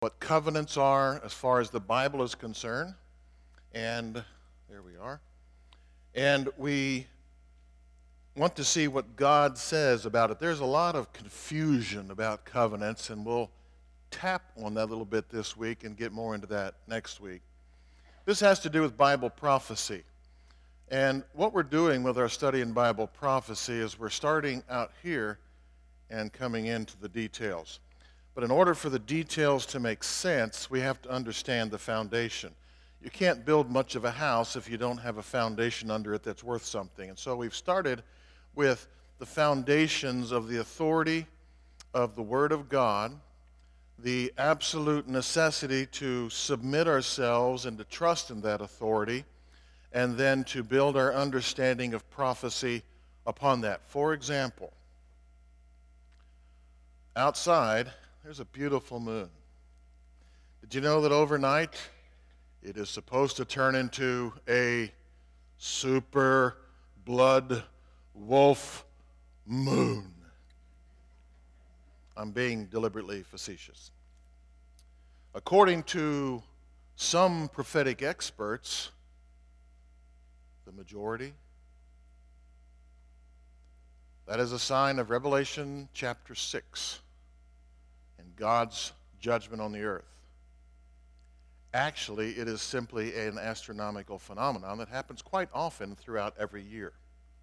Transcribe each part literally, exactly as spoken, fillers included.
what covenants are as far as the Bible is concerned. And there we are. And we want to see what God says about it. There's a lot of confusion about covenants, and we'll tap on that a little bit this week and get more into that next week. This has to do with Bible prophecy. And what we're doing with our study in Bible prophecy is we're starting out here and coming into the details. But in order for the details to make sense, we have to understand the foundation. You can't build much of a house if you don't have a foundation under it that's worth something. And so we've started with the foundations of the authority of the Word of God, the absolute necessity to submit ourselves and to trust in that authority, and then to build our understanding of prophecy upon that. For example, outside, there's a beautiful moon. Did you know that overnight it is supposed to turn into a super blood wolf moon? I'm being deliberately facetious. According to some prophetic experts, the majority, that is a sign of Revelation chapter six and God's judgment on the earth. Actually, it is simply an astronomical phenomenon that happens quite often throughout every year.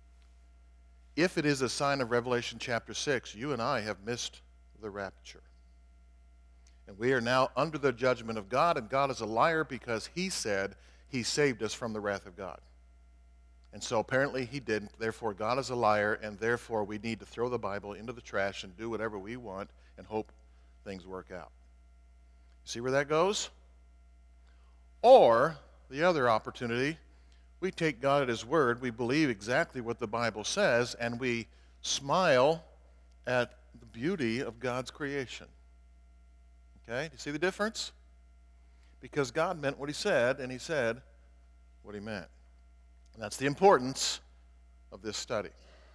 If it is a sign of Revelation chapter six, you and I have missed the rapture. And we are now under the judgment of God, and God is a liar because he said he saved us from the wrath of God. And so apparently he didn't. Therefore, God is a liar, and therefore we need to throw the Bible into the trash and do whatever we want and hope things work out. See where that goes? Or, the other opportunity, we take God at his word, we believe exactly what the Bible says, and we smile at the beauty of God's creation. Okay? Do you see the difference? Because God meant what he said, and he said what he meant. And that's the importance of this study.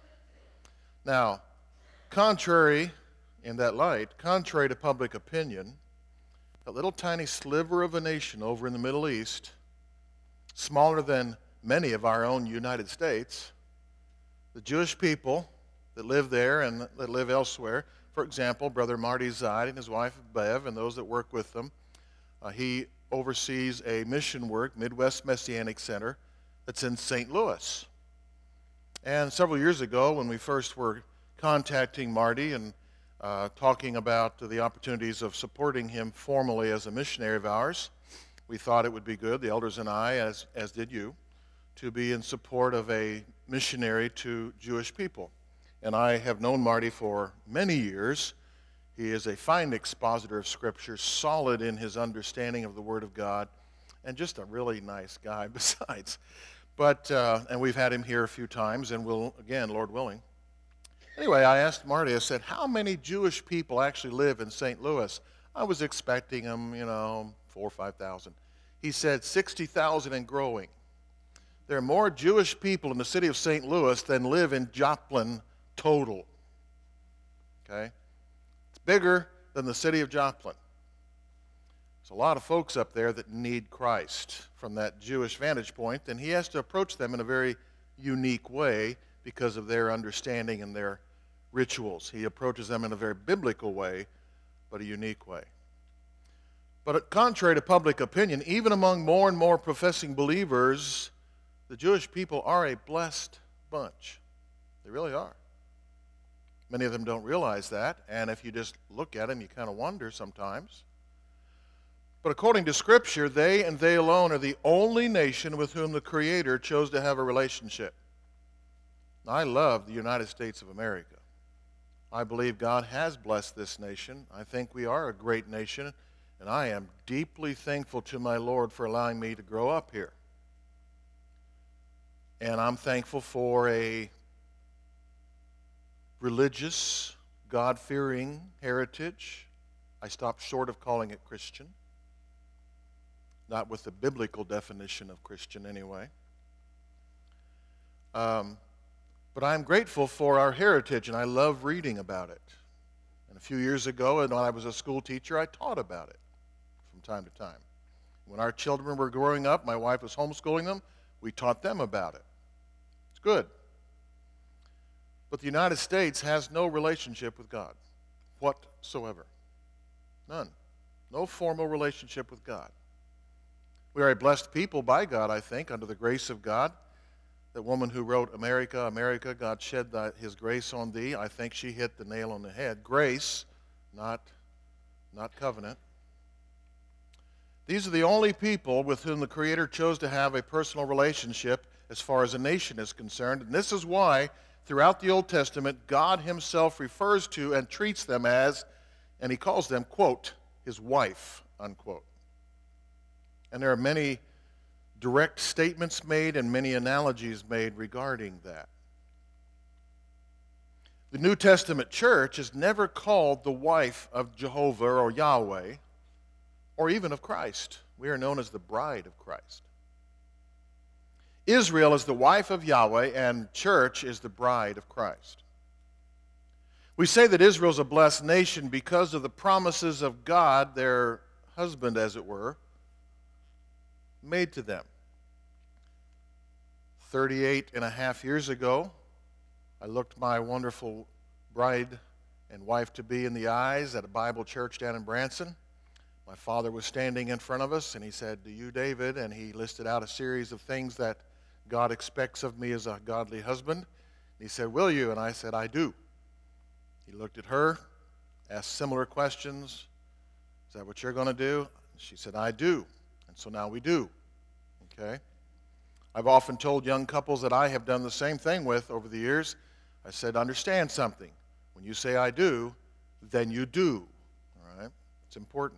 Now, contrary, in that light, contrary to public opinion, a little tiny sliver of a nation over in the Middle East, smaller than many of our own United States, the Jewish people that live there and that live elsewhere, for example, Brother Marty Zaid and his wife Bev and those that work with them, uh, he oversees a mission work, Midwest Messianic Center, that's in Saint Louis. And several years ago, when we first were contacting Marty and uh, talking about the opportunities of supporting him formally as a missionary of ours, we thought it would be good, the elders and I, as, as did you, to be in support of a missionary to Jewish people. And I have known Marty for many years. He is a fine expositor of Scripture, solid in his understanding of the Word of God, and just a really nice guy besides. But, uh, and we've had him here a few times, and we'll, again, Lord willing. Anyway, I asked Marty, I said, how many Jewish people actually live in Saint Louis? I was expecting them, you know, four or five thousand. He said sixty thousand and growing. There are more Jewish people in the city of Saint Louis than live in Joplin total. Okay? It's bigger than the city of Joplin. There's a lot of folks up there that need Christ from that Jewish vantage point, and he has to approach them in a very unique way because of their understanding and their rituals. He approaches them in a very biblical way, but a unique way. But contrary to public opinion, even among more and more professing believers, the Jewish people are a blessed bunch. They really are. Many of them don't realize that, and if you just look at them, you kind of wonder sometimes. But according to Scripture, they and they alone are the only nation with whom the Creator chose to have a relationship. I love the United States of America. I believe God has blessed this nation. I think we are a great nation, and I am deeply thankful to my Lord for allowing me to grow up here. And I'm thankful for a religious, God-fearing heritage. I stopped short of calling it Christian. Not with the biblical definition of Christian anyway. Um, but I'm grateful for our heritage, and I love reading about it. And a few years ago, and when I was a school teacher, I taught about it. from time to time. When our children were growing up, my wife was homeschooling them, we taught them about it. It's good. But the United States has no relationship with God whatsoever. None. No formal relationship with God. We are a blessed people by God, I think, under the grace of God. That woman who wrote, America, America, God shed thy, his grace on thee, I think she hit the nail on the head. Grace, not, not covenant. These are the only people with whom the Creator chose to have a personal relationship as far as a nation is concerned. And this is why, throughout the Old Testament, God himself refers to and treats them as, and he calls them, quote, his wife, unquote. And there are many direct statements made and many analogies made regarding that. The New Testament church is never called the wife of Jehovah or Yahweh or even of Christ. We are known as the bride of Christ. Israel is the wife of Yahweh and church is the bride of Christ. We say that Israel is a blessed nation because of the promises of God, their husband as it were, made to them. thirty-eight and a half years ago, I looked my wonderful bride and wife-to-be in the eyes at a Bible church down in Branson. My father was standing in front of us, and he said, "Do you, David?" And he listed out a series of things that God expects of me as a godly husband. And he said, "Will you?" And I said, "I do." He looked at her, asked similar questions. "Is that what you're going to do?" And she said, "I do." And so now we do. Okay? I've often told young couples that I have done the same thing with over the years. I said, understand something. When you say I do, then you do. All right? It's important.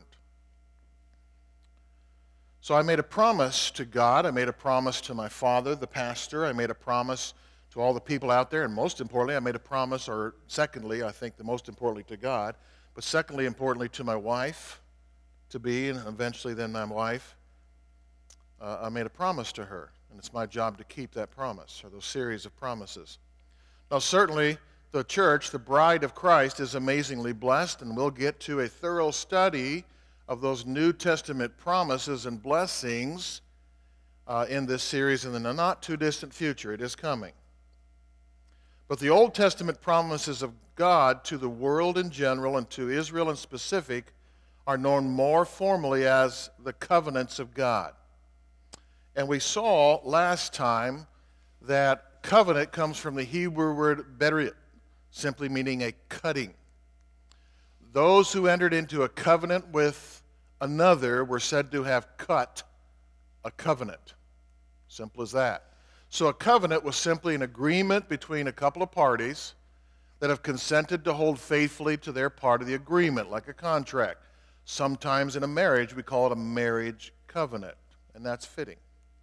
So I made a promise to God. I made a promise to my father, the pastor. I made a promise to all the people out there. And most importantly, I made a promise, or secondly, I think the most importantly to God, but secondly, importantly to my wife to be, and eventually then my wife. Uh, I made a promise to her, and it's my job to keep that promise, or those series of promises. Now, certainly, the church, the bride of Christ, is amazingly blessed, and we'll get to a thorough study of those New Testament promises and blessings uh, in this series in the not-too-distant future. It is coming. But the Old Testament promises of God to the world in general and to Israel in specific are known more formally as the covenants of God. And we saw last time that covenant comes from the Hebrew word berit, simply meaning a cutting. Those who entered into a covenant with another were said to have cut a covenant. Simple as that. So a covenant was simply an agreement between a couple of parties that have consented to hold faithfully to their part of the agreement, like a contract. Sometimes in a marriage we call it a marriage covenant, and that's fitting.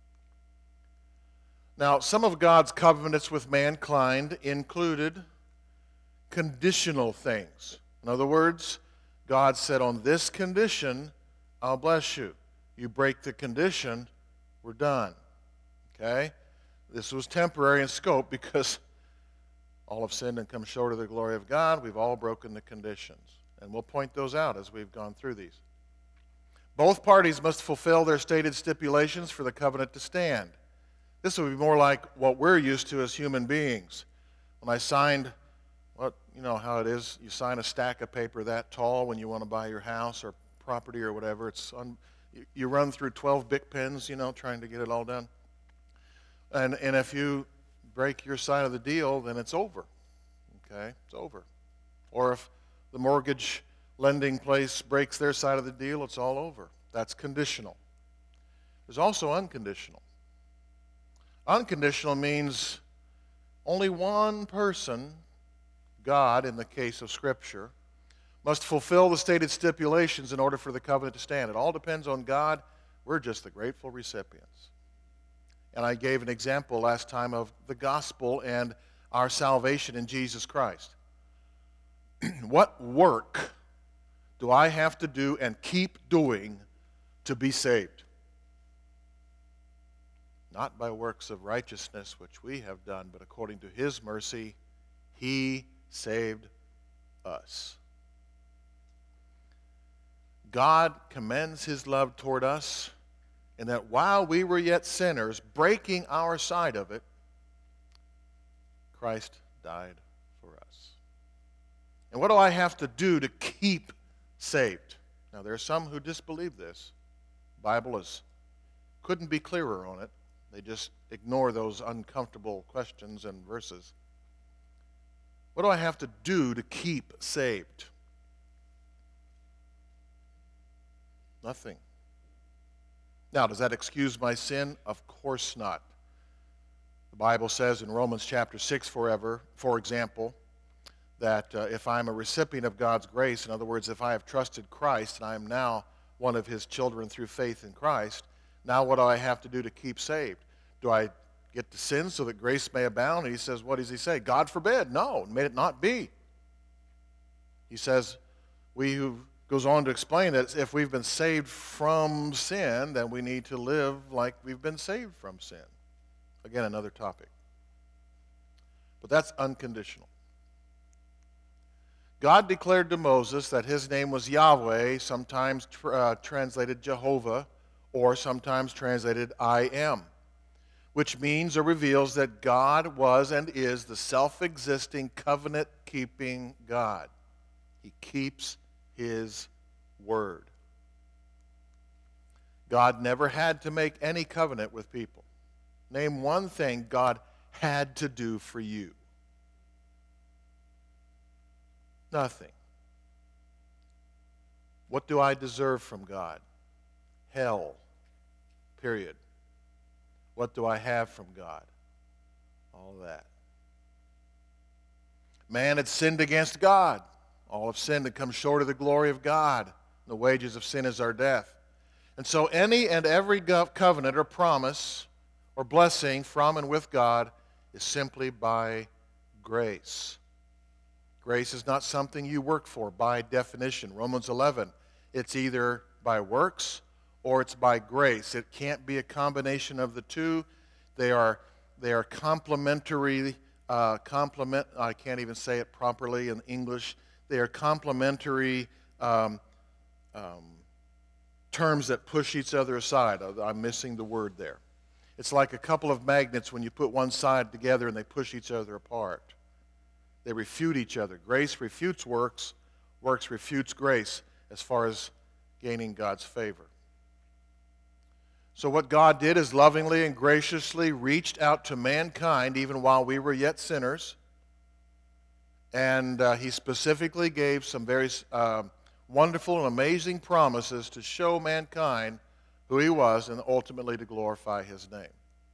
Now, some of God's covenants with mankind included conditional things. In other words, God said, on this condition, I'll bless you. You break the condition, we're done. Okay? This was temporary in scope because all have sinned and come short of the glory of God. We've all broken the conditions. And we'll point those out as we've gone through these. Both parties must fulfill their stated stipulations for the covenant to stand. This would be more like what we're used to as human beings. When I signed, what you know how it is, you sign a stack of paper that tall when you want to buy your house or property or whatever. It's un, you, you run through twelve Bic pens, you know, trying to get it all done. And and if you break your side of the deal, then it's over. Okay, it's over. Or if the mortgage lending place breaks their side of the deal, it's all over. That's conditional. There's also unconditional. Unconditional means only one person, God in the case of Scripture, must fulfill the stated stipulations in order for the covenant to stand. It all depends on God. We're just the grateful recipients. And I gave an example last time of the gospel and our salvation in Jesus Christ. What work do I have to do and keep doing to be saved? Not by works of righteousness which we have done, but according to his mercy, he saved us. God commends his love toward us, and that while we were yet sinners, breaking our side of it, Christ died for us. And what do I have to do to keep saved? Now, there are some who disbelieve this. The Bible is, couldn't be clearer on it. They just ignore those uncomfortable questions and verses. What do I have to do to keep saved? Nothing. Now, does that excuse my sin? Of course not. The Bible says in Romans chapter six, forever, for example, that uh, if I'm a recipient of God's grace, in other words, if I have trusted Christ and I am now one of his children through faith in Christ, now what do I have to do to keep saved? Do I get to sin so that grace may abound? And he says, what does he say? God forbid. No, may it not be. He says, we who goes on to explain that if we've been saved from sin, then we need to live like we've been saved from sin. Again, another topic. But that's unconditional. God declared to Moses that his name was Yahweh, sometimes tr- uh, translated Jehovah, or sometimes translated I am, which means or reveals that God was and is the self-existing, covenant-keeping God. He keeps his word. God never had to make any covenant with people. Name one thing God had to do for you. Nothing. What do I deserve from God? Hell. Period. What do I have from God? All that. Man had sinned against God. All have sinned and come short of the glory of God. The wages of sin is our death. And so any and every covenant or promise or blessing from and with God is simply by grace. Grace is not something you work for by definition. Romans eleven, it's either by works or it's by grace. It can't be a combination of the two. They are, they are complementary, uh, complement, I can't even say it properly in English. They are complementary um, um, terms that push each other aside. I'm missing the word there. It's like a couple of magnets when you put one side together and they push each other apart. They refute each other. Grace refutes works. Works refutes grace as far as gaining God's favor. So what God did is lovingly and graciously reached out to mankind even while we were yet sinners. And uh, he specifically gave some very uh, wonderful and amazing promises to show mankind who he was and ultimately to glorify his name.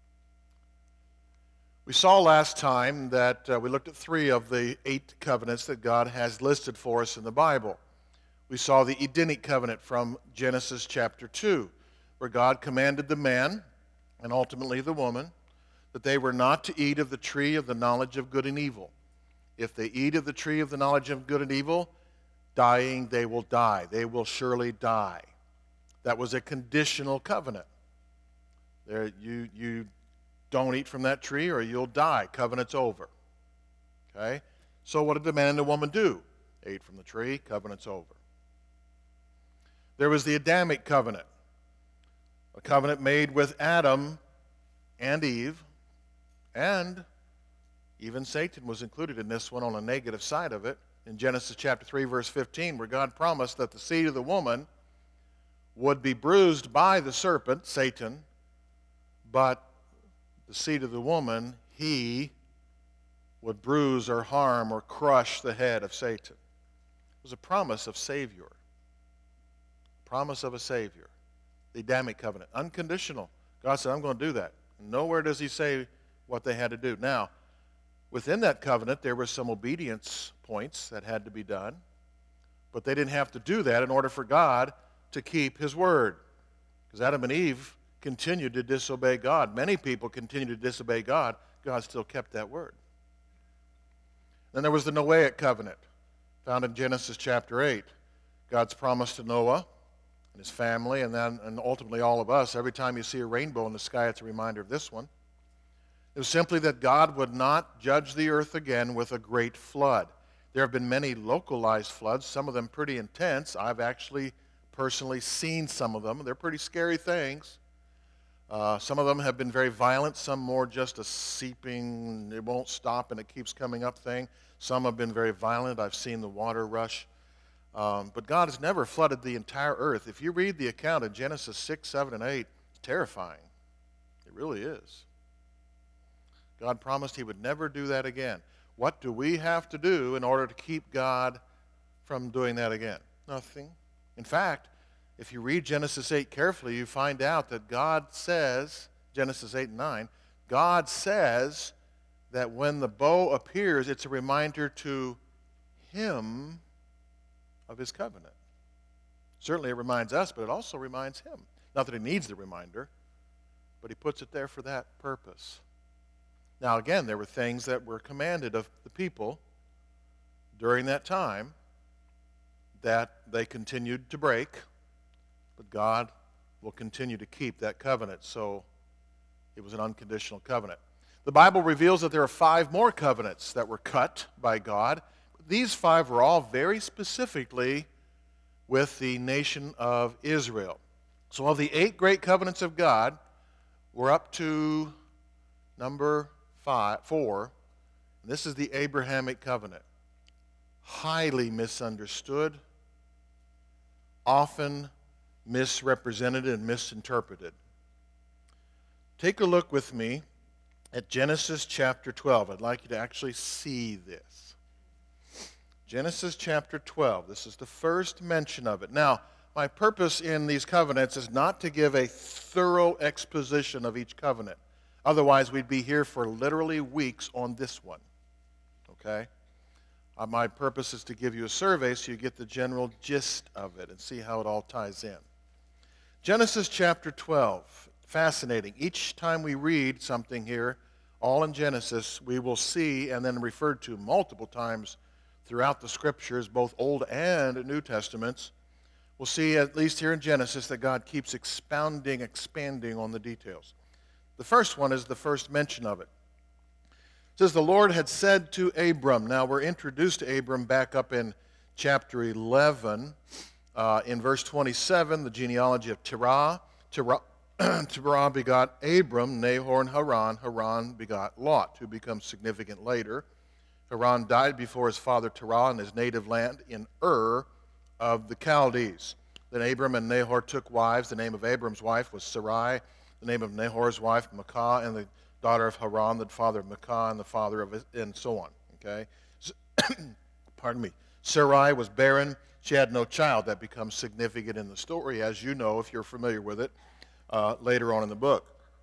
We saw last time that uh, we looked at three of the eight covenants that God has listed for us in the Bible. We saw the Edenic covenant from Genesis chapter two, where God commanded the man and ultimately the woman that they were not to eat of the tree of the knowledge of good and evil. If they eat of the tree of the knowledge of good and evil, dying they will die. They will surely die. That was a conditional covenant. There, you, you don't eat from that tree or you'll die. Covenant's over. Okay? So what did the man and the woman do? They ate from the tree, covenant's over. There was the Adamic covenant, a covenant made with Adam and Eve, and even Satan was included in this one on a negative side of it. In Genesis chapter three, verse fifteen, where God promised that the seed of the woman would be bruised by the serpent, Satan, but the seed of the woman, he would bruise or harm or crush the head of Satan. It was a promise of Savior. Promise of a Savior. The Adamic covenant. Unconditional. God said, I'm going to do that. Nowhere does he say what they had to do. Now, within that covenant, there were some obedience points that had to be done, but they didn't have to do that in order for God to keep his word. Because Adam and Eve continued to disobey God. Many people continued to disobey God. God still kept that word. Then there was the Noahic covenant, found in Genesis chapter eight. God's promise to Noah and his family, and then and ultimately all of us. Every time you see a rainbow in the sky, it's a reminder of this one. It was simply that God would not judge the earth again with a great flood. There have been many localized floods, some of them pretty intense. I've actually personally seen some of them. They're pretty scary things. Uh, some of them have been very violent, some more just a seeping, it won't stop and it keeps coming up thing. Some have been very violent. I've seen the water rush. Um, but God has never flooded the entire earth. If you read the account in Genesis six, seven, and eight, it's terrifying. It really is. God promised he would never do that again. What do we have to do in order to keep God from doing that again? Nothing. In fact, if you read Genesis eight carefully, you find out that God says, Genesis eight and nine, God says that when the bow appears, it's a reminder to him of his covenant. Certainly it reminds us, but it also reminds him. Not that he needs the reminder, but he puts it there for that purpose. Now again, there were things that were commanded of the people during that time that they continued to break, but God will continue to keep that covenant. So it was an unconditional covenant. The Bible reveals that there are five more covenants that were cut by God. These five were all very specifically with the nation of Israel. So of the eight great covenants of God, we're up to number five, four. This is the Abrahamic covenant. Highly misunderstood, often misrepresented and misinterpreted. Take a look with me at Genesis chapter twelve. I'd like you to actually see this. Genesis chapter twelve. This is the first mention of it. Now, my purpose in these covenants is not to give a thorough exposition of each covenant. Otherwise, we'd be here for literally weeks on this one. Okay? Uh, my purpose is to give you a survey so you get the general gist of it and see how it all ties in. Genesis chapter twelve. Fascinating. Each time we read something here, all in Genesis, we will see and then referred to multiple times throughout the Scriptures, both Old and New Testaments. We'll see, at least here in Genesis, that God keeps expounding, expanding on the details. The first one is the first mention of it. It says, the Lord had said to Abram. Now, we're introduced to Abram back up in chapter eleven. Uh, in verse twenty-seven, the genealogy of Terah. Terah, Terah begot Abram, Nahor, and Haran. Haran begot Lot, who becomes significant later. Haran died before his father Terah in his native land in Ur of the Chaldees. Then Abram and Nahor took wives. The name of Abram's wife was Sarai. The name of Nahor's wife, Makah, and the daughter of Haran, the father of Makah, and the father of, and so on. Okay? So, pardon me. Sarai was barren. She had no child. That becomes significant in the story, as you know, if you're familiar with it, uh, later on in the book.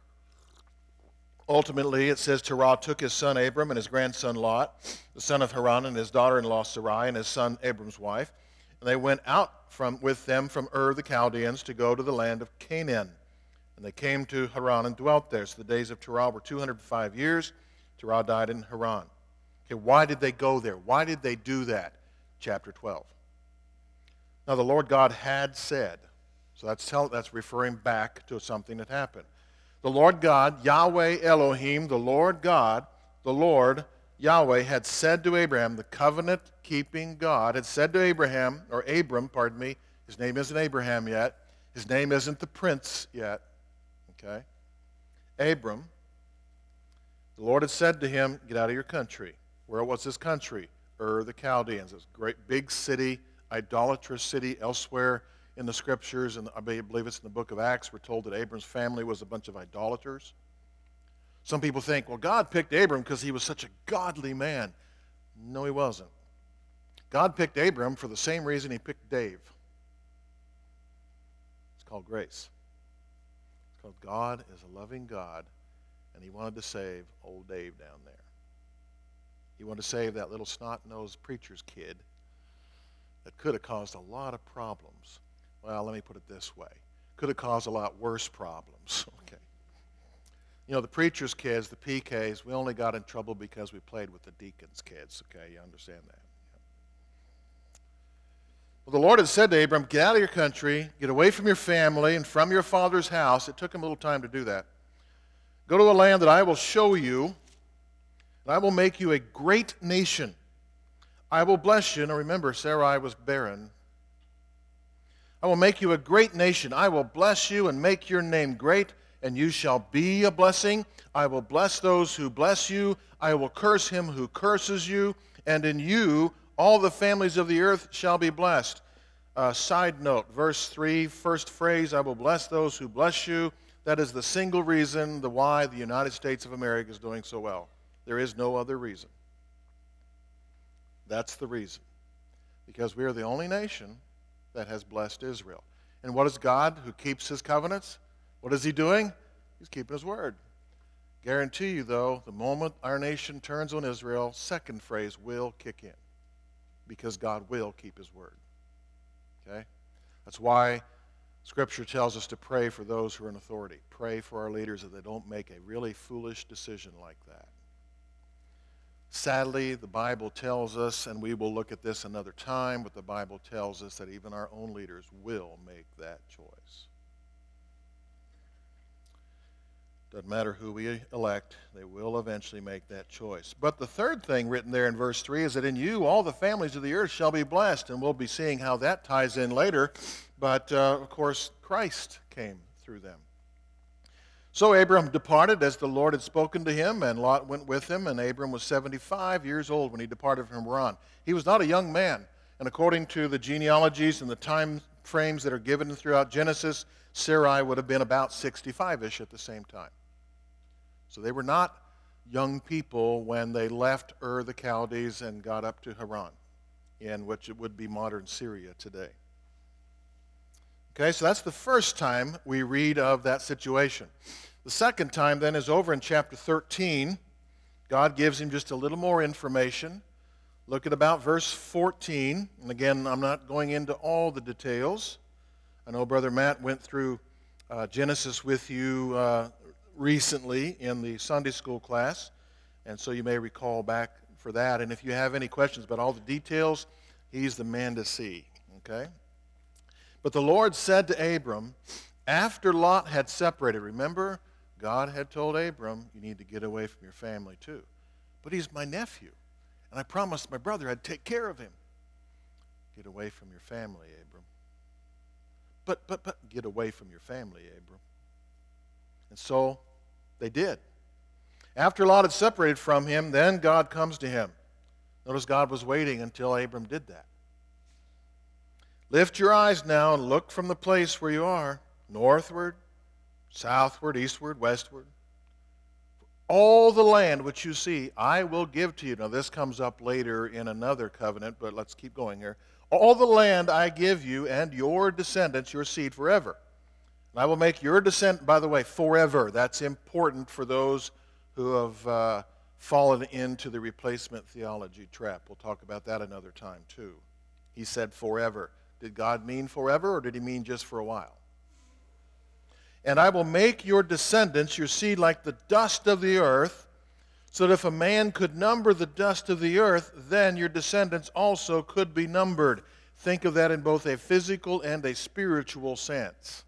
Ultimately, it says Terah took his son Abram and his grandson Lot, the son of Haran, and his daughter-in-law Sarai, and his son Abram's wife, and they went out from with them from Ur the Chaldeans to go to the land of Canaan. And they came to Haran and dwelt there. So the days of Terah were two hundred five years. Terah died in Haran. Okay, why did they go there? Why did they do that? Chapter twelve. Now the Lord God had said, so that's, tell, that's referring back to something that happened. The Lord God, Yahweh Elohim, the Lord God, the Lord Yahweh had said to Abraham, the covenant-keeping God, had said to Abraham, or Abram, pardon me, his name isn't Abraham yet, his name isn't the prince yet, okay? Abram, the Lord had said to him, get out of your country. Where was this country? Ur the Chaldeans, this great big city, idolatrous city elsewhere in the Scriptures, and I believe it's in the book of Acts, we're told that Abram's family was a bunch of idolaters. Some people think, well, God picked Abram because he was such a godly man. No, he wasn't. God picked Abram for the same reason he picked Dave. It's called grace. It's called God is a loving God, and he wanted to save old Dave down there. He wanted to save that little snot-nosed preacher's kid that could have caused a lot of problems. Well, let me put it this way. Could have caused a lot worse problems. Okay. You know, the preacher's kids, the P Ks, we only got in trouble because we played with the deacon's kids. Okay, you understand that? Yeah. Well, the Lord had said to Abram, get out of your country, get away from your family and from your father's house. It took him a little time to do that. Go to a land that I will show you, and I will make you a great nation. I will bless you. Now remember, Sarai was barren. I will make you a great nation. I will bless you and make your name great, and you shall be a blessing. I will bless those who bless you. I will curse him who curses you, and in you all the families of the earth shall be blessed. Uh, side note, verse three, first phrase, I will bless those who bless you. That is the single reason the why the United States of America is doing so well. There is no other reason. That's the reason. Because we are the only nation that has blessed Israel. And what is God who keeps his covenants? What is he doing? He's keeping his word. Guarantee you, though, the moment our nation turns on Israel, second phrase will kick in. Because God will keep his word. Okay? That's why Scripture tells us to pray for those who are in authority. Pray for our leaders that they don't make a really foolish decision like that. Sadly, the Bible tells us, and we will look at this another time, but the Bible tells us that even our own leaders will make that choice. Doesn't matter who we elect, they will eventually make that choice. But the third thing written there in verse three is that in you all the families of the earth shall be blessed, and we'll be seeing how that ties in later. But, uh, of course, Christ came through them. So Abram departed as the Lord had spoken to him, and Lot went with him, and Abram was seventy-five years old when he departed from Haran. He was not a young man, and according to the genealogies and the time frames that are given throughout Genesis, Sarai would have been about sixty-five-ish at the same time. So they were not young people when they left Ur the Chaldees and got up to Haran, in which it would be modern Syria today. Okay, so that's the first time we read of that situation. The second time then is over in chapter thirteen. God gives him just a little more information. Look at about verse fourteen. And again, I'm not going into all the details. I know Brother Matt went through uh, Genesis with you uh, recently in the Sunday school class, and so you may recall back for that. And if you have any questions about all the details, he's the man to see. Okay? But the Lord said to Abram, after Lot had separated, remember, God had told Abram, you need to get away from your family too. But he's my nephew, and I promised my brother I'd take care of him. Get away from your family, Abram. But, but, but, get away from your family, Abram. And so they did. After Lot had separated from him, then God comes to him. Notice God was waiting until Abram did that. Lift your eyes now and look from the place where you are, northward, southward, eastward, westward. All the land which you see, I will give to you. Now this comes up later in another covenant, but let's keep going here. All the land I give you and your descendants, your seed forever. And I will make your descent, by the way, forever. That's important for those who have uh, fallen into the replacement theology trap. We'll talk about that another time too. He said forever. Did God mean forever, or did he mean just for a while? And I will make your descendants, your seed, like the dust of the earth, so that if a man could number the dust of the earth, then your descendants also could be numbered. Think of that in both a physical and a spiritual sense,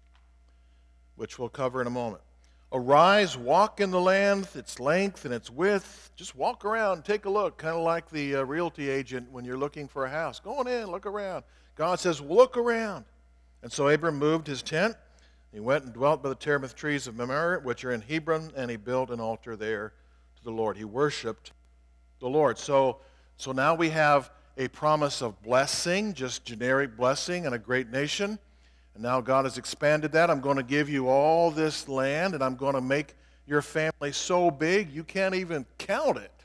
which we'll cover in a moment. Arise, walk in the land, its length and its width. Just walk around, take a look, kind of like the uh, realty agent when you're looking for a house. Go on in, look around. God says, look around. And so Abram moved his tent. He went and dwelt by the terebinth trees of Mamre, which are in Hebron, and he built an altar there to the Lord. He worshiped the Lord. So, so now we have a promise of blessing, just generic blessing, and a great nation. And now God has expanded that. I'm going to give you all this land, and I'm going to make your family so big you can't even count it.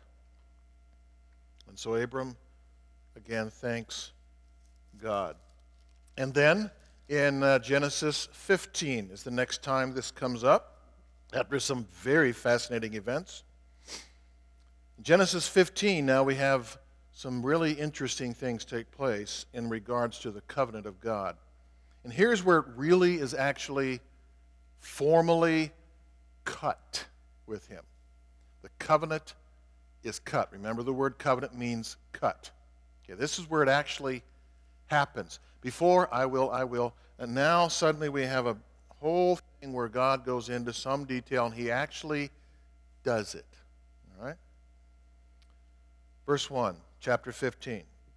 And so Abram, again, thanks God. And then in uh, Genesis fifteen is the next time this comes up, after some very fascinating events. In Genesis fifteen, now we have some really interesting things take place in regards to the covenant of God. And here's where it really is actually formally cut with him. The covenant is cut. Remember, the word covenant means cut. Okay, this is where it actually happens. Before, I will, I will. And now suddenly we have a whole thing where God goes into some detail and he actually does it. All right? Verse one, chapter fifteen.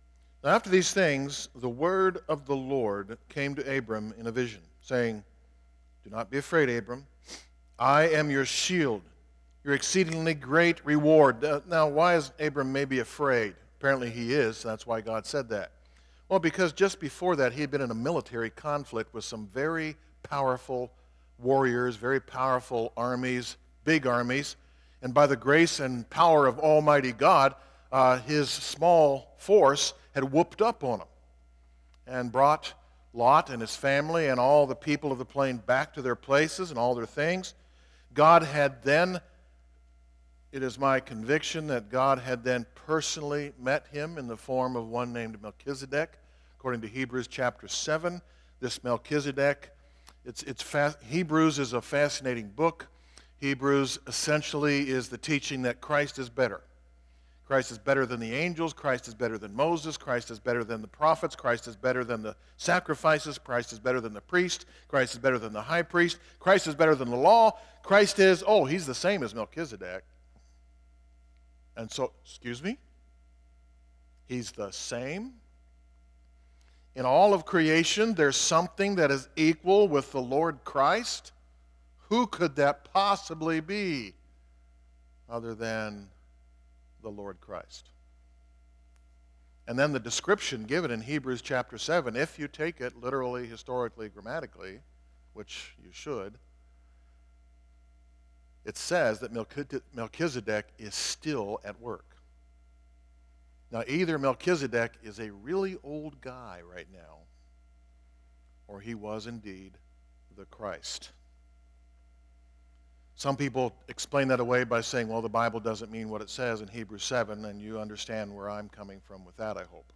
Now, after these things, the word of the Lord came to Abram in a vision, saying, "Do not be afraid, Abram. I am your shield, your exceedingly great reward." Now, why is Abram maybe afraid? Apparently he is. That's why God said that. Well, because just before that, he had been in a military conflict with some very powerful warriors, very powerful armies, big armies. And by the grace and power of Almighty God, uh, his small force had whooped up on him and brought Lot and his family and all the people of the plain back to their places and all their things. God had then, it is my conviction that God had then personally met him in the form of one named Melchizedek. According to Hebrews chapter seven, this Melchizedek, it's, it's fast, Hebrews is a fascinating book. Hebrews essentially is the teaching that Christ is better. Christ is better than the angels. Christ is better than Moses. Christ is better than the prophets. Christ is better than the sacrifices. Christ is better than the priest. Christ is better than the high priest. Christ is better than the law. Christ is, oh, he's the same as Melchizedek. And so, excuse me? He's the same? In all of creation, there's something that is equal with the Lord Christ? Who could that possibly be other than the Lord Christ? And then the description given in Hebrews chapter seven, if you take it literally, historically, grammatically, which you should, it says that Melchizedek is still at work. Now, either Melchizedek is a really old guy right now, or he was indeed the Christ. Some people explain that away by saying, well, the Bible doesn't mean what it says in Hebrews seven, and you understand where I'm coming from with that, I hope.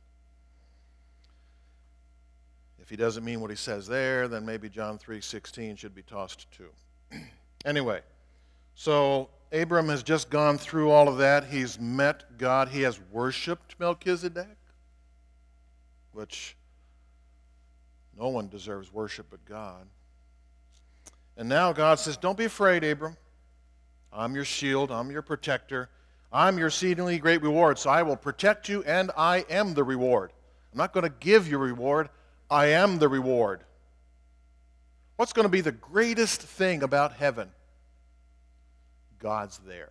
If he doesn't mean what he says there, then maybe John three sixteen should be tossed too. Anyway, so Abram has just gone through all of that. He's met God. He has worshiped Melchizedek, which no one deserves worship but God. And now God says, don't be afraid, Abram. I'm your shield. I'm your protector. I'm your exceedingly great reward. So I will protect you, and I am the reward. I'm not going to give you a reward. I am the reward. What's going to be the greatest thing about heaven? God's there.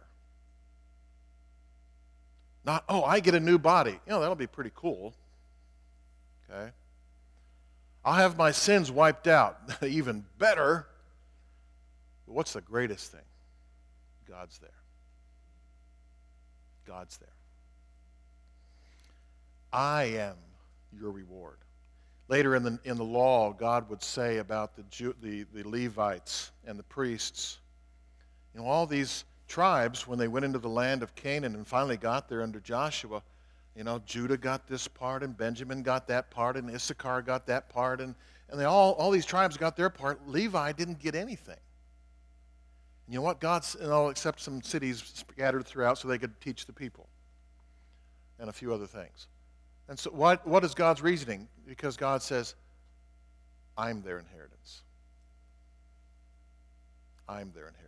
Not, oh, I get a new body. You know, that'll be pretty cool. Okay? I'll have my sins wiped out. Even better. But what's the greatest thing? God's there. God's there. I am your reward. Later in the, in the law, God would say about the, Jew, the, the Levites and the priests, you know, all these tribes, when they went into the land of Canaan and finally got there under Joshua, you know, Judah got this part, and Benjamin got that part, and Issachar got that part, and, and they all, all these tribes got their part. Levi didn't get anything. You know what? God's, you know, except some cities scattered throughout so they could teach the people and a few other things. And so what, what is God's reasoning? Because God says, I'm their inheritance. I'm their inheritance.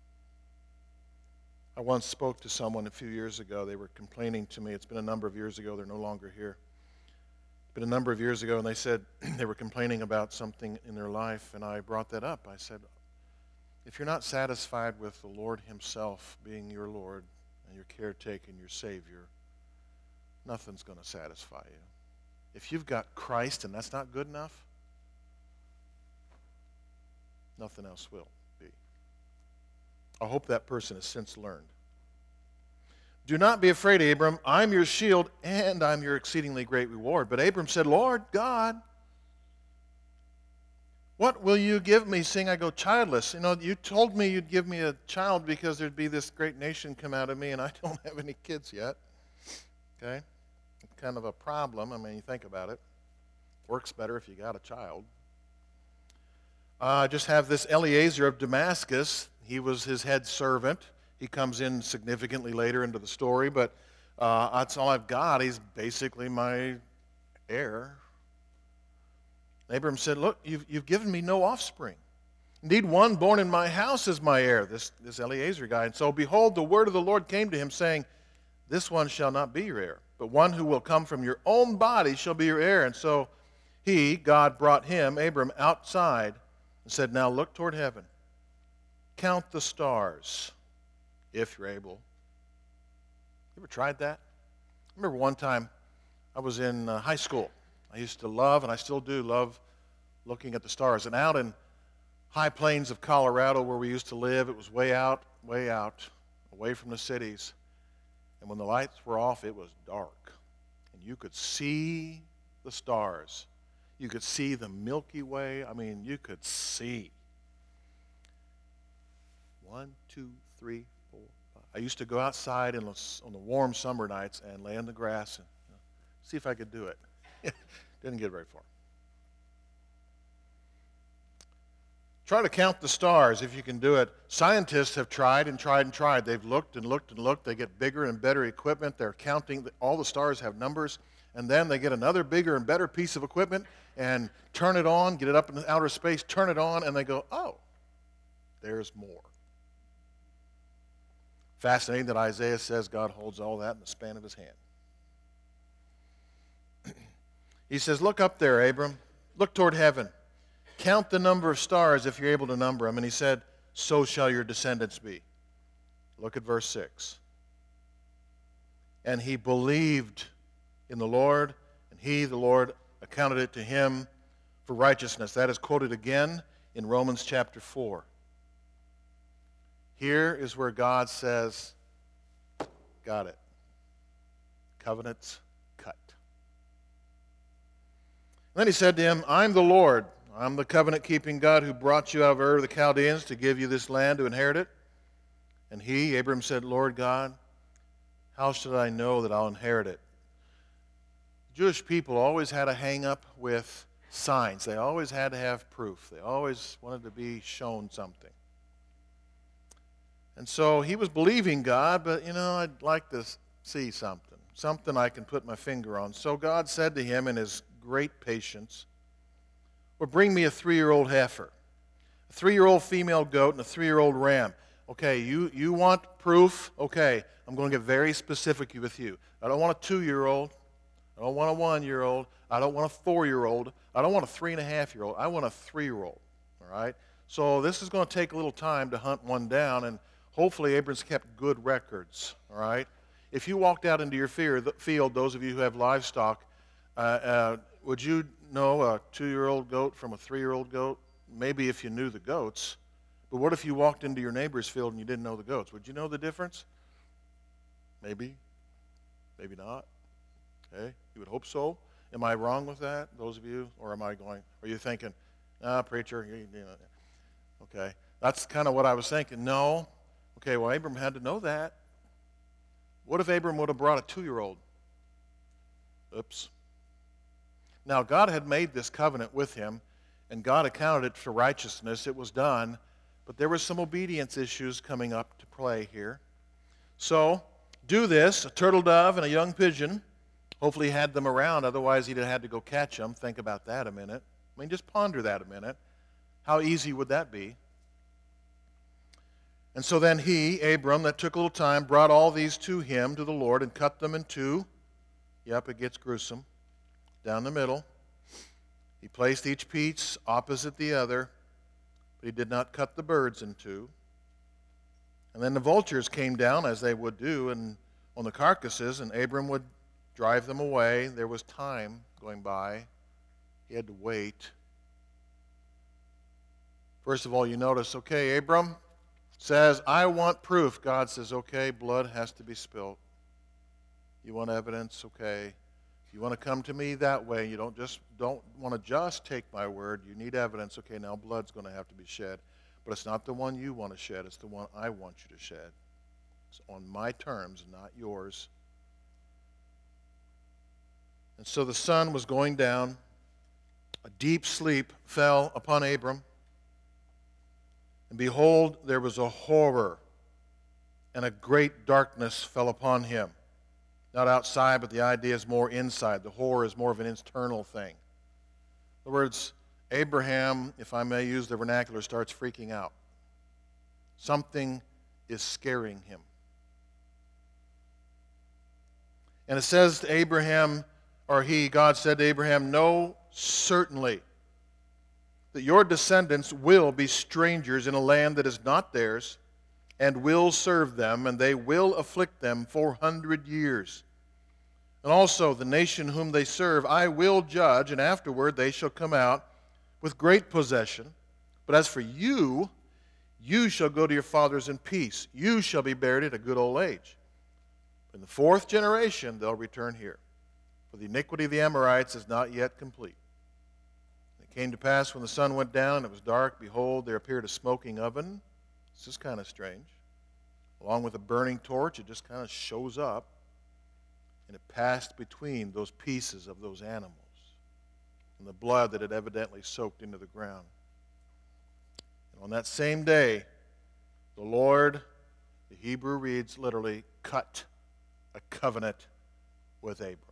I once spoke to someone a few years ago. They were complaining to me. It's been a number of years ago. They're no longer here. It's been a number of years ago, and they said they were complaining about something in their life, and I brought that up. I said, if you're not satisfied with the Lord himself being your Lord and your caretaker and your Savior, nothing's going to satisfy you. If you've got Christ and that's not good enough, nothing else will be. I hope that person has since learned. Do not be afraid, Abram. I'm your shield and I'm your exceedingly great reward. But Abram said, Lord God, what will you give me, seeing I go childless? You know, you told me you'd give me a child because there'd be this great nation come out of me, and I don't have any kids yet. Okay? It's kind of a problem. I mean, you think about it. Works better if you got a child. I uh, just have this Eliezer of Damascus. He was his head servant. He comes in significantly later into the story, but uh, that's all I've got. He's basically my heir. Abram said, look, you've, you've given me no offspring. Indeed, one born in my house is my heir, this, this Eliezer guy. And so, behold, the word of the Lord came to him, saying, this one shall not be your heir, but one who will come from your own body shall be your heir. And so he, God, brought him, Abram, outside and said, now look toward heaven. Count the stars, if you're able. You ever tried that? I remember one time I was in uh, high school. I used to love, and I still do love, looking at the stars. And out in high plains of Colorado where we used to live, it was way out, way out, away from the cities. And when the lights were off, it was dark. And you could see the stars. You could see the Milky Way. I mean, you could see. One, two, three, four, five. I used to go outside in the, on the warm summer nights and lay in the grass and you know, see if I could do it. Didn't get very far. Try to count the stars if you can do it. Scientists have tried and tried and tried. They've looked and looked and looked. They get bigger and better equipment. They're counting. All the stars have numbers. And then they get another bigger and better piece of equipment and turn it on, get it up in outer space, turn it on, and they go, oh, there's more. Fascinating that Isaiah says God holds all that in the span of his hand. He says, look up there, Abram. Look toward heaven. Count the number of stars if you're able to number them. And he said, so shall your descendants be. Look at verse six. And he believed in the Lord, and he, the Lord, accounted it to him for righteousness. That is quoted again in Romans chapter four. Here is where God says, got it. Covenant's cut. Then he said to him, I'm the Lord. I'm the covenant-keeping God who brought you out of Ur of the Chaldeans to give you this land to inherit it. And he, Abram, said, Lord God, how should I know that I'll inherit it? Jewish people always had a hang-up with signs. They always had to have proof. They always wanted to be shown something. And so he was believing God, but, you know, I'd like to see something, something I can put my finger on. So God said to him in his great patience, well, bring me a three-year-old heifer, a three-year-old female goat, and a three-year-old ram. Okay, you, you want proof? Okay, I'm going to get very specific with you. I don't want a two-year-old. I don't want a one-year-old. I don't want a four-year-old. I don't want a three-and-a-half-year-old. I want a three-year-old, all right? So this is going to take a little time to hunt one down, and hopefully Abram's kept good records, all right? If you walked out into your field, those of you who have livestock, uh, uh, would you know a two-year-old goat from a three-year-old goat? Maybe if you knew the goats. But what if you walked into your neighbor's field and you didn't know the goats? Would you know the difference? Maybe. Maybe not. Okay? You would hope so. Am I wrong with that, those of you? Or am I going, are you thinking, ah, preacher, you, you know. Okay. That's kind of what I was thinking. No. Okay, well, Abram had to know that. What if Abram would have brought a two-year-old? Oops. Now, God had made this covenant with him, and God accounted it for righteousness. It was done, but there were some obedience issues coming up to play here. So, do this, a turtle dove and a young pigeon. Hopefully he had them around, otherwise he'd have had to go catch them. Think about that a minute. I mean, just ponder that a minute. How easy would that be? And so then he, Abram, that took a little time, brought all these to him, to the Lord, and cut them in two. Yep, it gets gruesome. Down the middle. He placed each piece opposite the other, but he did not cut the birds in two. And then the vultures came down, as they would do, and on the carcasses, and Abram would drive them away. There was time going by. He had to wait. First of all, you notice, okay, Abram says, I want proof. God says, okay, blood has to be spilt. You want evidence? Okay. You want to come to me that way. You don't just don't want to just take my word. You need evidence. Okay, now blood's going to have to be shed. But it's not the one you want to shed. It's the one I want you to shed. It's on my terms, not yours. And so the sun was going down. A deep sleep fell upon Abram. And behold, there was a horror, and a great darkness fell upon him. Not outside, but the idea is more inside. The horror is more of an internal thing. In other words, Abraham, if I may use the vernacular, starts freaking out. Something is scaring him. And it says to Abraham, or he, God said to Abraham, know certainly that your descendants will be strangers in a land that is not theirs, and will serve them, and they will afflict them four hundred years. And also the nation whom they serve I will judge, and afterward they shall come out with great possession. But as for you, you shall go to your fathers in peace. You shall be buried at a good old age. In the fourth generation they'll return here, for the iniquity of the Amorites is not yet complete. It came to pass when the sun went down and it was dark, behold, there appeared a smoking oven. This is kind of strange. Along with a burning torch, it just kind of shows up, and it passed between those pieces of those animals and the blood that had evidently soaked into the ground. And on that same day, the Lord, the Hebrew reads literally, cut a covenant with Abram.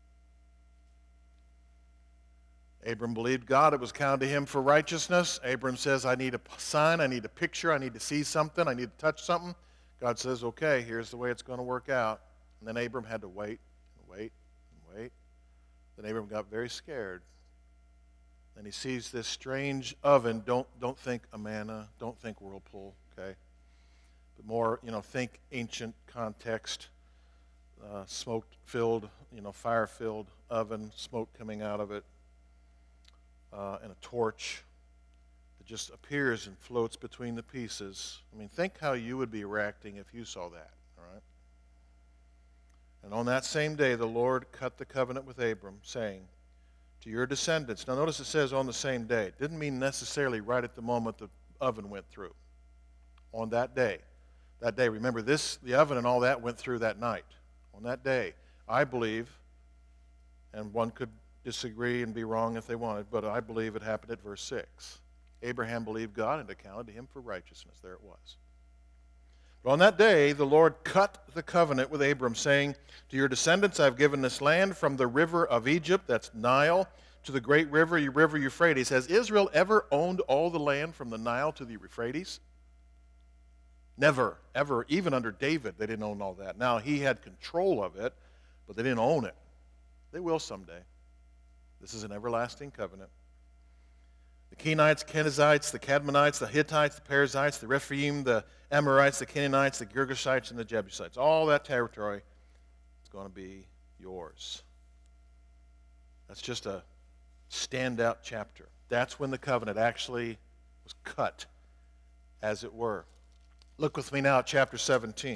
Abram believed God. It was counted to him for righteousness. Abram says, I need a sign, I need a picture, I need to see something, I need to touch something. God says, okay, here's the way it's going to work out. And then Abram had to wait and wait and wait. Then Abram got very scared. And he sees this strange oven. Don't, don't think Amana, don't think whirlpool, okay? But more, you know, think ancient context, uh, smoke-filled, you know, fire-filled oven, smoke coming out of it. Uh, and a torch that just appears and floats between the pieces. I mean, think how you would be reacting if you saw that, all right? And on that same day, the Lord cut the covenant with Abram, saying, to your descendants. Now notice it says on the same day. It didn't mean necessarily right at the moment the oven went through. On that day. That day, remember this, the oven and all that went through that night. On that day, I believe, and one could disagree and be wrong if they wanted, but I believe it happened at verse six. Abraham believed God and accounted to him for righteousness. There it was. But on that day, the Lord cut the covenant with Abram, saying, to your descendants I have given this land from the river of Egypt, that's Nile, to the great river, your river Euphrates. Has Israel ever owned all the land from the Nile to the Euphrates? Never, ever. Even under David, they didn't own all that. Now, he had control of it, but they didn't own it. They will someday. This is an everlasting covenant. The Kenites, Kenizzites, the Cadmonites, the Hittites, the Perizzites, the Rephaim, the Amorites, the Canaanites, the Girgashites, and the Jebusites. All that territory is going to be yours. That's just a standout chapter. That's when the covenant actually was cut, as it were. Look with me now at chapter seventeen.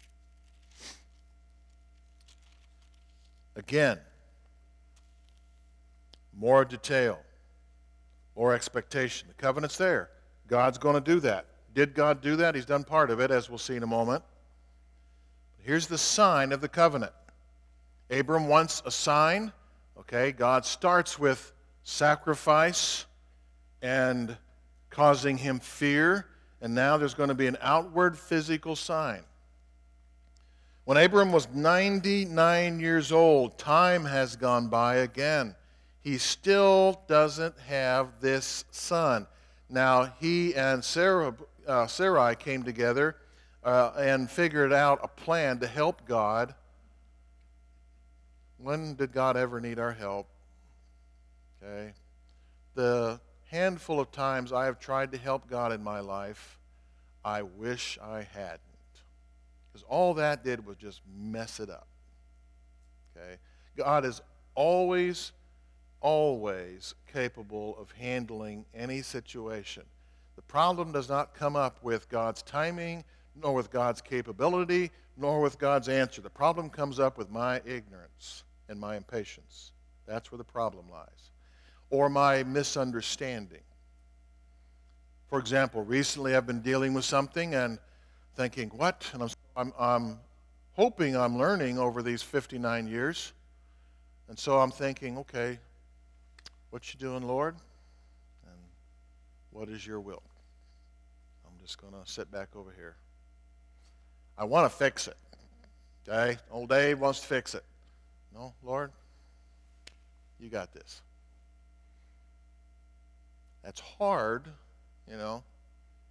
Again, more detail, more expectation. The covenant's there. God's going to do that. Did God do that? He's done part of it, as we'll see in a moment. Here's the sign of the covenant. Abram wants a sign. Okay, God starts with sacrifice and causing him fear, and now there's going to be an outward physical sign. When Abram was ninety-nine years old, time has gone by again. He still doesn't have this son. Now, he and Sarah, uh, Sarai came together uh, and figured out a plan to help God. When did God ever need our help? Okay. The handful of times I have tried to help God in my life, I wish I hadn't. Because all that did was just mess it up. Okay. God is always always capable of handling any situation. The problem does not come up with God's timing, nor with God's capability, nor with God's answer. The problem comes up with my ignorance and my impatience. That's where the problem lies. Or my misunderstanding. For example, recently I've been dealing with something and thinking, what? And I'm, I'm, I'm hoping I'm learning over these fifty-nine years. And so I'm thinking, okay, what you doing, Lord? And what is your will? I'm just going to sit back over here. I want to fix it. Okay? Old Dave wants to fix it. No, Lord, you got this. That's hard, you know,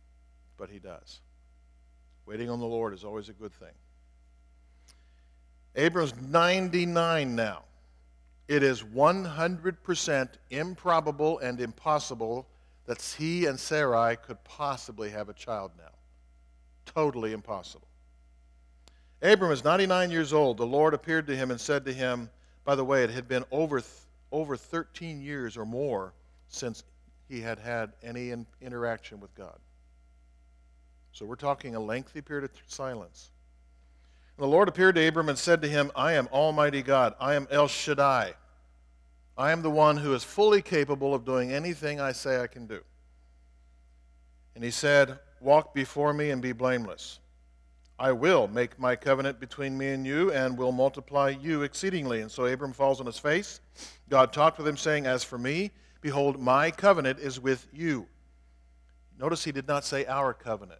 but he does. Waiting on the Lord is always a good thing. Abram's ninety-nine now. It is one hundred percent improbable and impossible that he and Sarai could possibly have a child now. Totally impossible. Abram is ninety-nine years old. The Lord appeared to him and said to him, by the way, it had been over, over thirteen years or more since he had had any in, interaction with God. So we're talking a lengthy period of silence. And the Lord appeared to Abram and said to him, I am Almighty God. I am El Shaddai. I am the one who is fully capable of doing anything I say I can do. And he said, walk before me and be blameless. I will make my covenant between me and you and will multiply you exceedingly. And so Abram falls on his face. God talked with him, saying, as for me, behold, my covenant is with you. Notice he did not say our covenant.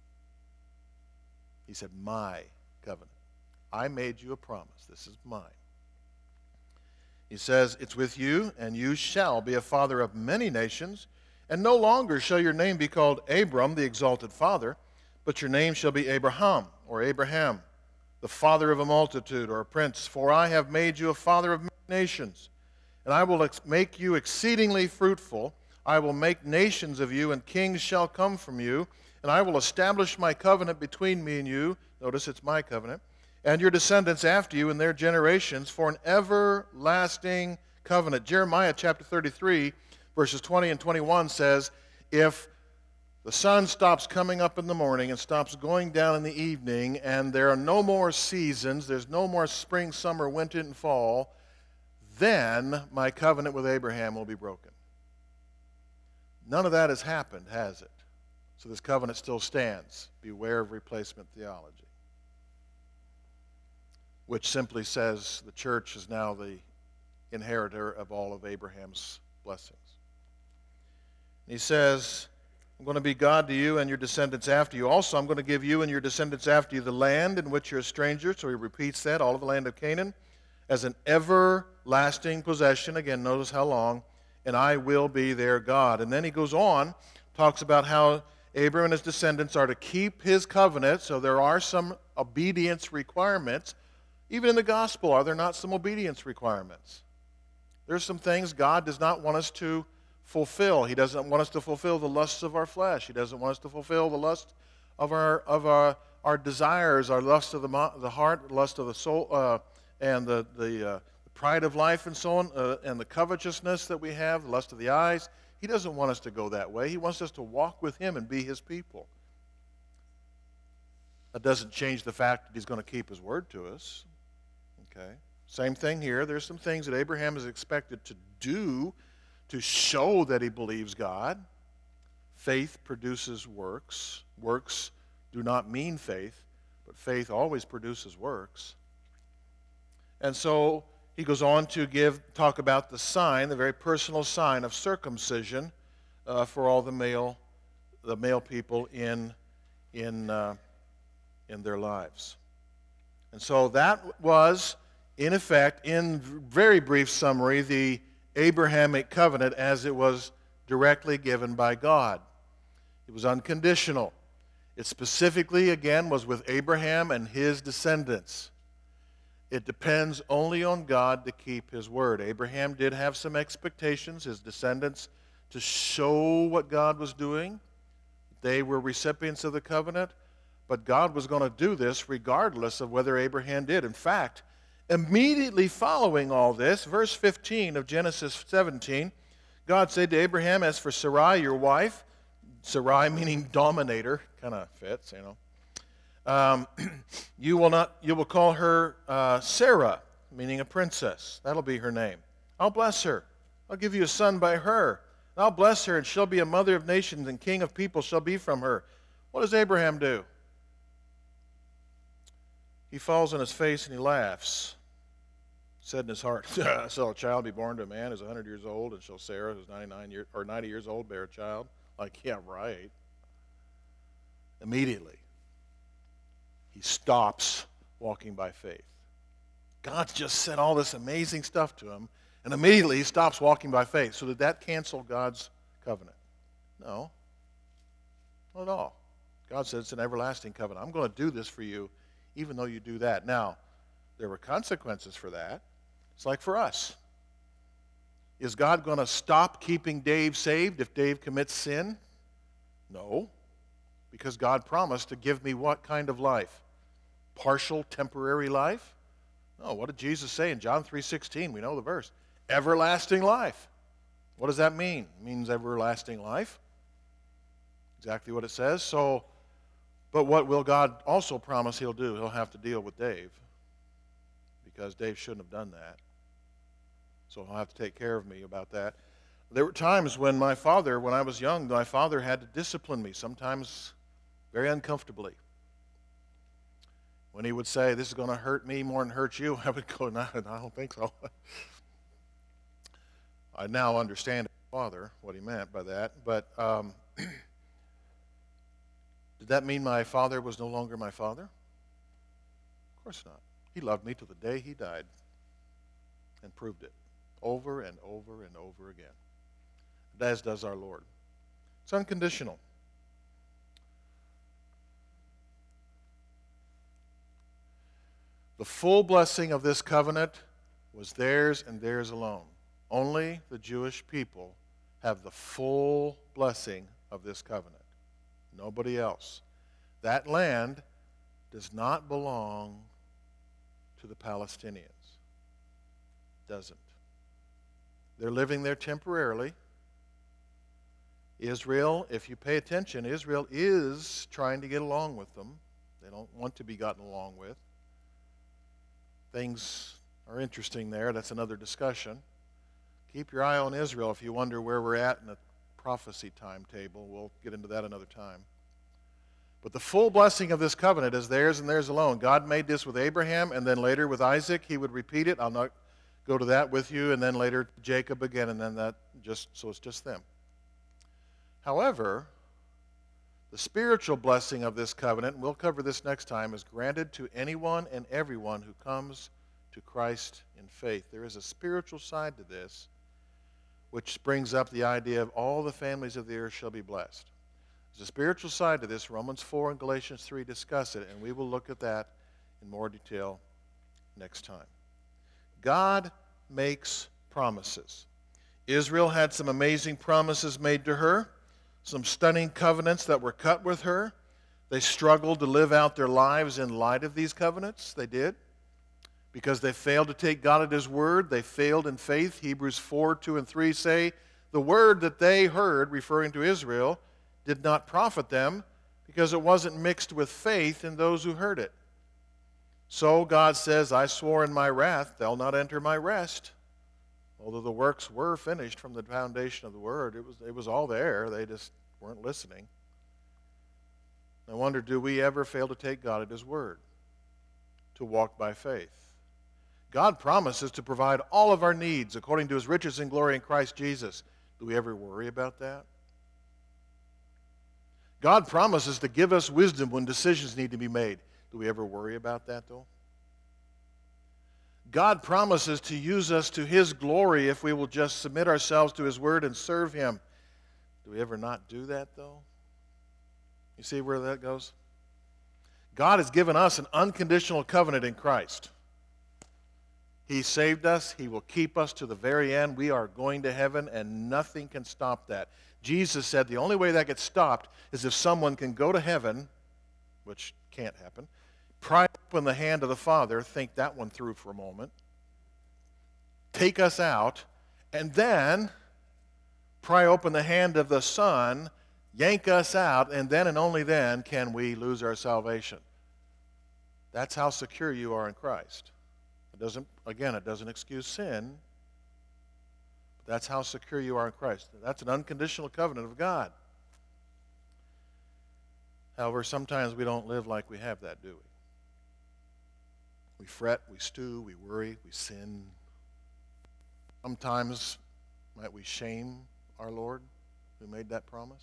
He said, my covenant. I made you a promise. This is mine. He says, it's with you, and you shall be a father of many nations, and no longer shall your name be called Abram, the exalted father, but your name shall be Abraham, or Abraham, the father of a multitude, or a prince. For I have made you a father of many nations, and I will ex- make you exceedingly fruitful. I will make nations of you, and kings shall come from you, and I will establish my covenant between me and you. Notice it's my covenant. And your descendants after you and their generations for an everlasting covenant. Jeremiah chapter thirty-three, verses twenty and twenty-one says, if the sun stops coming up in the morning and stops going down in the evening, and there are no more seasons, there's no more spring, summer, winter, and fall, then my covenant with Abraham will be broken. None of that has happened, has it? So this covenant still stands. Beware of replacement theology, which simply says the church is now the inheritor of all of Abraham's blessings. And he says, I'm going to be God to you and your descendants after you. Also, I'm going to give you and your descendants after you the land in which you're a stranger. So he repeats that, all of the land of Canaan, as an everlasting possession. Again, notice how long. And I will be their God. And then he goes on, talks about how Abram and his descendants are to keep his covenant. So there are some obedience requirements. Even in the gospel, are there not some obedience requirements? There's some things God does not want us to fulfill. He doesn't want us to fulfill the lusts of our flesh. He doesn't want us to fulfill the lust of our of our, our desires, our lust of the, the heart, lust of the soul, uh, and the, the, uh, the pride of life and so on, uh, and the covetousness that we have, the lust of the eyes. He doesn't want us to go that way. He wants us to walk with him and be his people. That doesn't change the fact that he's going to keep his word to us. Okay. Same thing here. There's some things that Abraham is expected to do to show that he believes God. Faith produces works. Works do not mean faith, but faith always produces works. And so he goes on to give talk about the sign, the very personal sign of circumcision uh, for all the male, the male people in in uh, in their lives. And so that was, in effect, in very brief summary, the Abrahamic covenant as it was directly given by God. It was unconditional. It specifically, again, was with Abraham and his descendants. It depends only on God to keep his word. Abraham did have some expectations, his descendants, to show what God was doing. They were recipients of the covenant, but God was going to do this regardless of whether Abraham did. In fact, immediately following all this, verse fifteen of Genesis seventeen, God said to Abraham, as for Sarai, your wife, Sarai meaning dominator, kind of fits, you know, um, you will not, you will call her uh, Sarah, meaning a princess. That'll be her name. I'll bless her. I'll give you a son by her. I'll bless her, and she'll be a mother of nations, and king of people shall be from her. What does Abraham do? He falls on his face and he laughs. Said in his heart, shall a child be born to a man who's one hundred years old, and shall Sarah, who's ninety-nine years or ninety years old, bear a child? Like, yeah, right. Immediately, he stops walking by faith. God's just said all this amazing stuff to him, and immediately he stops walking by faith. So did that cancel God's covenant? No, not at all. God said it's an everlasting covenant. I'm going to do this for you, even though you do that. Now, There were consequences for that. It's like for us. Is God going to stop keeping Dave saved if Dave commits sin? No, because God promised to give me what kind of life? Partial, temporary life? No, what did Jesus say in John three sixteen? We know the verse. Everlasting life. What does that mean? It means everlasting life. Exactly what it says. So, but what will God also promise he'll do? He'll have to deal with Dave, because Dave shouldn't have done that. So he'll have to take care of me about that. There were times when my father, when I was young, my father had to discipline me, sometimes very uncomfortably. When he would say, this is going to hurt me more than hurt you, I would go, no, I don't think so. I now understand father, what he meant by that. But um, did that mean my father was no longer my father? Of course not. He loved me to the day he died and proved it over and over and over again, as does our Lord. It's unconditional. The full blessing of this covenant was theirs and theirs alone. Only the Jewish people have the full blessing of this covenant. Nobody else. That land does not belong to the Palestinians. It doesn't. They're living there temporarily. Israel, if you pay attention, Israel is trying to get along with them. They don't want to be gotten along with. Things are interesting there. That's another discussion. Keep your eye on Israel if you wonder where we're at in the prophecy timetable. We'll get into that another time. But the full blessing of this covenant is theirs and theirs alone. God made this with Abraham, and then later with Isaac. He would repeat it. I'll not go to that with you, and then later Jacob again, and then that just, so it's just them. However, the spiritual blessing of this covenant, and we'll cover this next time, is granted to anyone and everyone who comes to Christ in faith. There is a spiritual side to this, which brings up the idea of all the families of the earth shall be blessed. There's a spiritual side to this. Romans four and Galatians three discuss it, and we will look at that in more detail next time. God makes promises. Israel had some amazing promises made to her, some stunning covenants that were cut with her. They struggled to live out their lives in light of these covenants. They did. Because they failed to take God at His word. They failed in faith. Hebrews four, two, and three say, the word that they heard, referring to Israel, did not profit them because it wasn't mixed with faith in those who heard it. So God says, I swore in my wrath, they'll not enter my rest. Although the works were finished from the foundation of the word, it was, it was all there. They just weren't listening. I wonder, do we ever fail to take God at His word, to walk by faith? God promises to provide all of our needs according to His riches and glory in Christ Jesus. Do we ever worry about that? God promises to give us wisdom when decisions need to be made. Do we ever worry about that, though? God promises to use us to His glory if we will just submit ourselves to His word and serve Him. Do we ever not do that, though? You see where that goes? God has given us an unconditional covenant in Christ. He saved us. He will keep us to the very end. We are going to heaven, and nothing can stop that. Jesus said the only way that gets stopped is if someone can go to heaven, which can't happen, pry open the hand of the Father, think that one through for a moment, take us out, and then pry open the hand of the Son, yank us out, and then and only then can we lose our salvation. That's how secure you are in Christ. It doesn't, again, it doesn't excuse sin. But that's how secure you are in Christ. That's an unconditional covenant of God. However, sometimes we don't live like we have that, do we? We fret, we stew, we worry, we sin. Sometimes might we shame our Lord who made that promise?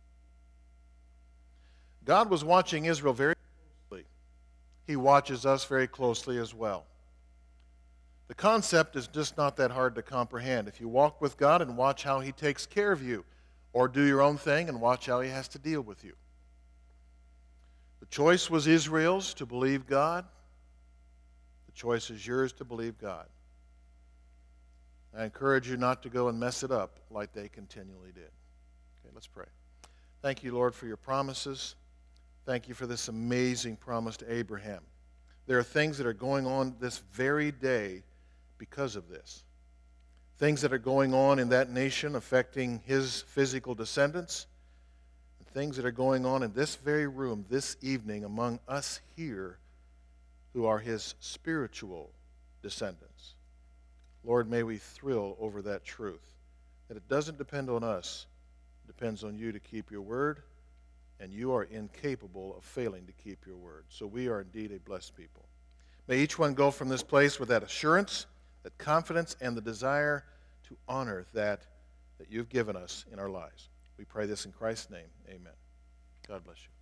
God was watching Israel very closely. He watches us very closely as well. The concept is just not that hard to comprehend. If you walk with God and watch how He takes care of you, or do your own thing and watch how He has to deal with you. The choice was Israel's to believe God. The choice is yours to believe God. I encourage you not to go and mess it up like they continually did. Okay, let's pray. Thank you, Lord, for your promises. Thank you for this amazing promise to Abraham. There are things that are going on this very day because of this. Things that are going on in that nation affecting his physical descendants. And things that are going on in this very room this evening among us here who are his spiritual descendants. Lord, may we thrill over that truth, that it doesn't depend on us. It depends on you to keep your word, and you are incapable of failing to keep your word. So we are indeed a blessed people. May each one go from this place with that assurance, that confidence, and the desire to honor that that you've given us in our lives. We pray this in Christ's name. Amen. God bless you.